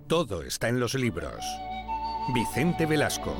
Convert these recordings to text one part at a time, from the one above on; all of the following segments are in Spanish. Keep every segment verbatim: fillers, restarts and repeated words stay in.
Todo está en los libros. Vicente Velasco.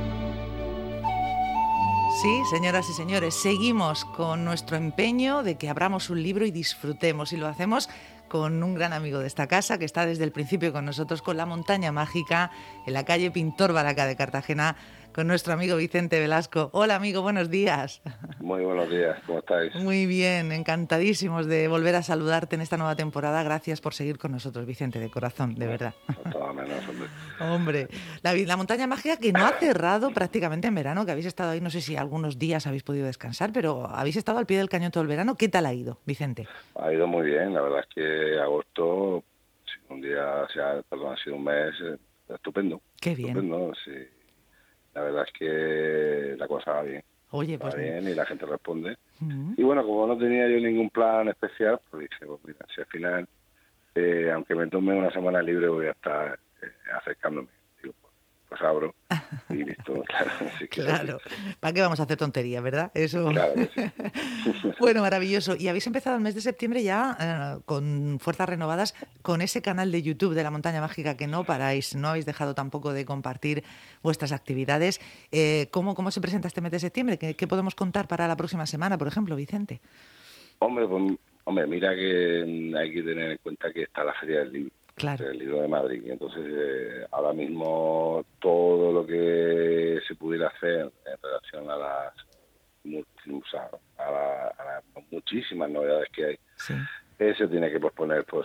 Sí, señoras y señores, seguimos con nuestro empeño de que abramos un libro y disfrutemos, y lo hacemos con un gran amigo de esta casa que está desde el principio con nosotros, con La Montaña Mágica, en la calle Pintor Baraca de Cartagena, con nuestro amigo Vicente Velasco. Hola, amigo, buenos días. Muy buenos días, ¿cómo estáis? Muy bien, encantadísimos de volver a saludarte en esta nueva temporada. Gracias por seguir con nosotros, Vicente, de corazón, de Bueno, verdad. faltaba menos, hombre. Hombre, la, la Montaña Mágica que no ha cerrado prácticamente en verano, que habéis estado ahí, no sé si algunos días habéis podido descansar, pero habéis estado al pie del cañón todo el verano. ¿Qué tal ha ido, Vicente? Ha ido muy bien, la verdad es que agosto, si un día, o sea, perdón, ha sido un mes eh, estupendo. Qué bien. Estupendo, sí. La verdad es que la cosa va bien. Oye, va pues bien y la gente responde. Uh-huh. Y bueno, como no tenía yo ningún plan especial, pues dije, pues mira, si al final, eh, aunque me tome una semana libre, voy a estar eh, acercándome. Digo, pues, pues abro y listo, claro. Así que Claro, ¿para qué vamos a hacer tonterías, verdad? Eso. Claro que sí. Bueno, maravilloso. Y habéis empezado el mes de septiembre ya eh, con fuerzas renovadas, con ese canal de YouTube de La Montaña Mágica que no paráis, no habéis dejado tampoco de compartir vuestras actividades. Eh, ¿cómo, ¿Cómo se presenta este mes de septiembre? ¿Qué, ¿Qué podemos contar para la próxima semana, por ejemplo, Vicente? Hombre, pues, hombre, mira que hay que tener en cuenta que está la Feria del Libro. Claro. El libro de Madrid. Entonces, eh, ahora mismo todo lo que se pudiera hacer en relación a las, o sea, a la, a las muchísimas novedades que hay, Sí. eh, se tiene que posponer pues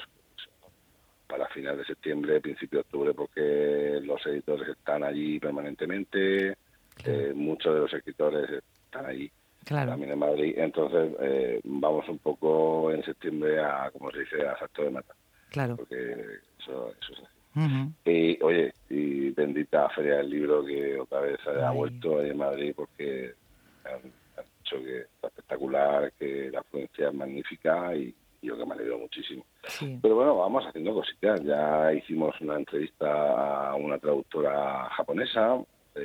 para final de septiembre, principio de octubre, porque los editores están allí permanentemente, Claro. eh, muchos de los escritores están allí. Claro. También en Madrid. Entonces, eh, vamos un poco en septiembre a, como se dice, a salto de mata. Claro. Porque eso, eso es así. Uh-huh. Y, oye, y bendita Feria del Libro que otra vez ha Ay. vuelto ahí en Madrid, porque han, han dicho que está espectacular, que la afluencia es magnífica y, y yo que me alegro muchísimo. Sí. Pero bueno, vamos haciendo cositas. Ya hicimos una entrevista a una traductora japonesa,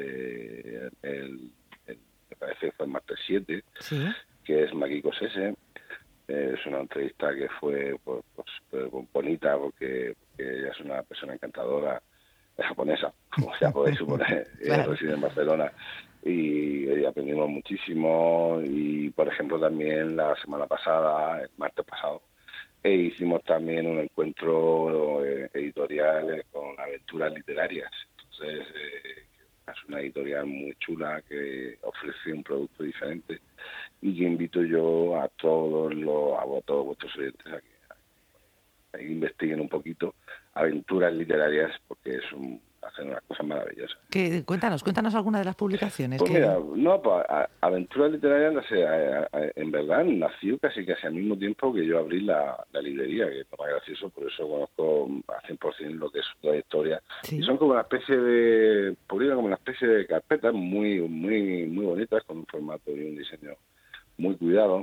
eh, el, el, me parece que fue el martes siete, Sí. que es Makiko Sese. Eh, es una entrevista que fue pues, pues, pues, bonita porque, porque ella es una persona encantadora, es japonesa, como ya podéis suponer. Claro. Ella reside en Barcelona y, y aprendimos muchísimo. Y por ejemplo también la semana pasada, el martes pasado, e hicimos también un encuentro eh, editorial eh, con aventuras literarias. Entonces eh, es una editorial muy chula que ofrece un producto diferente y que invito yo a todos los a todos vuestros oyentes a que, a que investiguen un poquito aventuras literarias, porque es un, hacen unas cosas maravillosas. Que, cuéntanos, cuéntanos alguna de las publicaciones. Pues que... mira, no, pues a, aventuras literarias, no sé, a, a, en verdad nació casi casi al mismo tiempo que yo abrí la, la librería, que es lo más gracioso, por eso conozco a cien por ciento lo que es su trayectoria. Sí. Y son como una especie de, publican como una especie de carpetas muy, muy, muy bonitas, con un formato y un diseño muy cuidado,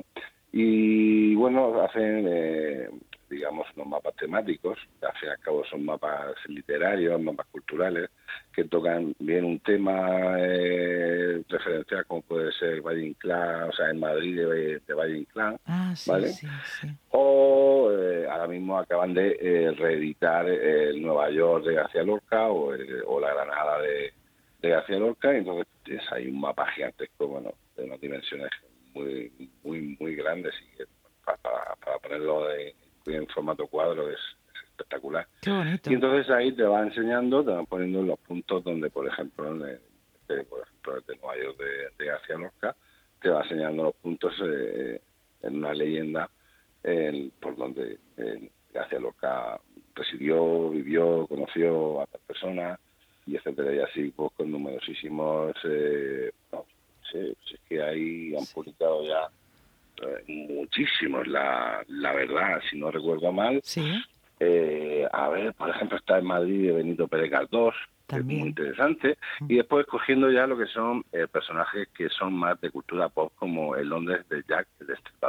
y bueno, hacen eh, digamos unos mapas temáticos, al fin y al cabo son mapas literarios, mapas culturales, que tocan bien un tema eh, referencial como puede ser Valle Inclán, o sea, en Madrid de, de Valle Inclán, Ah, sí, ¿vale? sí, sí. O eh, ahora mismo acaban de eh, reeditar el Nueva York de García Lorca o, eh, o la Granada de, de García Lorca, y entonces tienes ahí un mapa gigantesco, bueno, de unas dimensiones muy muy muy grandes, y que para, para ponerlo de, en formato cuadro es, es espectacular. Qué bonito. Y entonces ahí te va enseñando, te van poniendo los puntos donde, por ejemplo, de, de, por ejemplo, de Nueva York de, de García Lorca, te va enseñando los puntos eh, en una leyenda eh, por donde eh, García Lorca residió, vivió, conoció a otras personas, y etcétera, y así pues con numerosísimos eh, no, sí, sí, es que ahí han publicado ya eh, muchísimos, la, la verdad, si no recuerdo mal. Sí. Eh, a ver, por ejemplo, está en Madrid de Benito Pérez Galdós, que es muy interesante, y después cogiendo ya lo que son eh, personajes que son más de cultura pop, como el Londres de Jack el Destripador,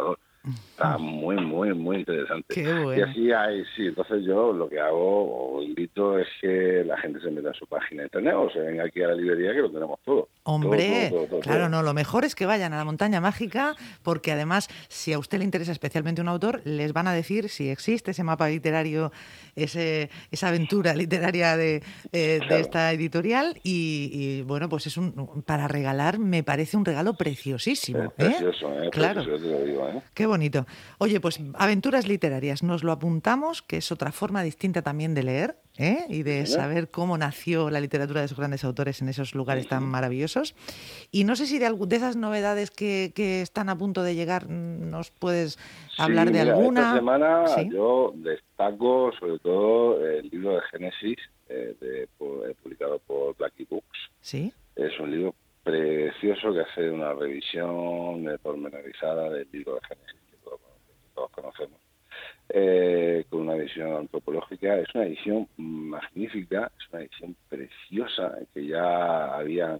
Está muy, muy, muy interesante. Qué bueno. Y así hay, sí, entonces yo lo que hago o invito es que la gente se meta en su página de internet o se venga aquí a la librería que lo tenemos todo. Hombre, todo, todo, todo, claro, todo. no, lo mejor es que vayan a la montaña mágica porque además, si a usted le interesa especialmente un autor, les van a decir si existe ese mapa literario, ese, esa aventura literaria de, eh, Claro. de esta editorial y, y, bueno, pues es un para regalar, me parece un regalo preciosísimo. Es precioso, ¿eh? ¿eh? Claro. Precioso, te lo digo, ¿eh? Qué bonito. Oye, pues aventuras literarias, nos lo apuntamos, que es otra forma distinta también de leer, ¿eh? Y de Sí, saber cómo nació la literatura de esos grandes autores en esos lugares tan maravillosos. Y no sé si de, algu- de esas novedades que, que están a punto de llegar mm, nos puedes hablar Sí, de mira, alguna. esta semana Sí, yo destaco sobre todo el libro de Génesis, eh, de- por- eh, publicado por Blackie Books. sí, Es un libro precioso que hace una revisión eh, pormenorizada del libro de Génesis, que todos, que todos conocemos, eh, con una visión antropológica. Es una edición magnífica, es una edición preciosa que ya habían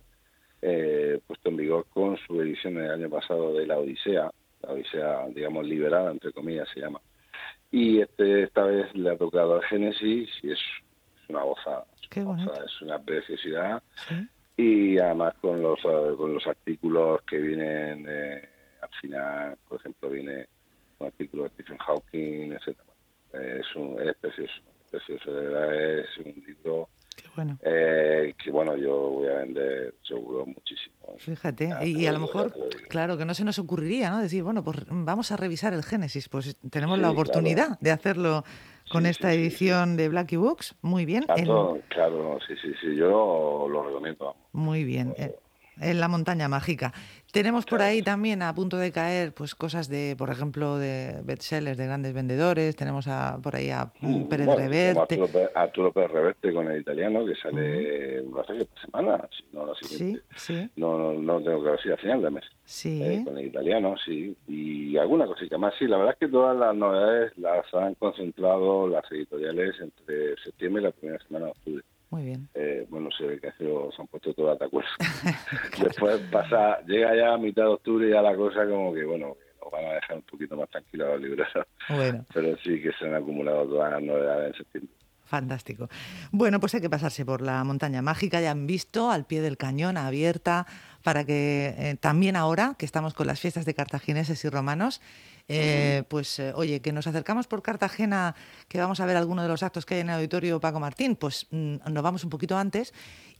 eh, puesto en vigor con su edición del año pasado de la Odisea, la Odisea, digamos, liberada, entre comillas, se llama. Y este esta vez le ha tocado al Génesis y es, es una gozada, es qué una bonito. gozada, es una preciosidad. Sí. Y además con los eh, con los artículos que vienen eh, al final, por ejemplo, viene un artículo de Stephen Hawking, etcétera. Eh, es, un, es precioso, es precioso, de verdad es un libro Qué bueno. eh, que, bueno, yo voy a vender seguro muchísimo. Fíjate, Ya, y, te y a lo lo digo, mejor, ya te lo digo. claro, que no se nos ocurriría, ¿no? Decir, bueno, pues vamos a revisar el Génesis. Pues tenemos la Sí, oportunidad claro. de hacerlo con Sí, esta sí, sí, edición de Blackie Books. Muy bien. A En, todo, claro, sí, sí, sí, yo lo recomiendo, vamos. muy bien. En, en la montaña mágica. Tenemos por Claro. ahí también a punto de caer pues cosas de, por ejemplo, de bestsellers de grandes vendedores. Tenemos a, por ahí a mm, Mm, Pérez Bueno, sí, tenemos a Reverte. Arturo Pérez, Arturo Pérez Reverte con el italiano que Ujú. sale, no sé, esta semana, si no la Sí, siguiente. sí, No, no, no tengo que decir a final de mes. Eh, sí. con el italiano, sí. Y alguna cosita más, sí. La verdad es que todas las novedades las han concentrado las editoriales entre septiembre y la primera semana de octubre. Muy bien. Eh, bueno, se ve que se han puesto todas de acuerdo. Después pasa, llega ya a mitad de octubre y ya la cosa como que, bueno, que nos van a dejar un poquito más tranquilos los libreros. Bueno. Pero sí que se han acumulado todas las novedades en septiembre. Fantástico. Bueno, pues hay que pasarse por la montaña mágica, ya han visto, al pie del cañón, abierta, para que eh, también ahora, que estamos con las fiestas de cartagineses y romanos, eh, pues eh, oye, que nos acercamos por Cartagena, que vamos a ver alguno de los actos que hay en el auditorio Paco Martín, pues mm, nos vamos un poquito antes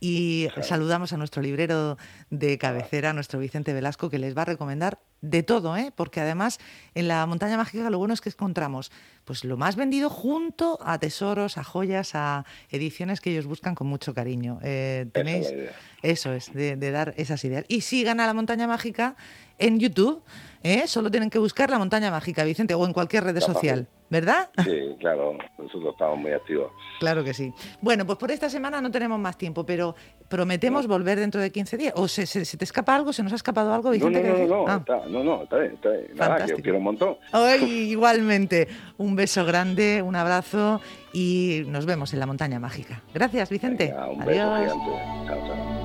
y Claro. saludamos a nuestro librero de cabecera, nuestro Vicente Velasco, que les va a recomendar de todo, ¿eh? Porque además en la montaña mágica lo bueno es que encontramos pues lo más vendido junto a tesoros, a joyas, a ediciones que ellos buscan con mucho cariño. Eh, tenéis Esa es la idea. eso es, de, de dar esas ideas. Y sigan a la montaña mágica en YouTube, ¿eh? Solo tienen que buscar la montaña mágica, Vicente, o en cualquier red Está social, fácil. ¿verdad? Sí, claro, nosotros estamos muy activos. Claro que sí. Bueno, pues por esta semana no tenemos más tiempo, pero prometemos No. volver dentro de quince días. ¿O se, se, se te escapa algo? ¿Se nos ha escapado algo, No, Vicente? no, ¿qué no, no, decir? no, Ah. está, no, no, está bien, está bien. Nada, que Fantástico. os quiero un montón. Ay, igualmente. Un beso grande, un abrazo y nos vemos en la montaña mágica. Gracias, Vicente. Venga, un beso Adiós. gigante. Chao, chao.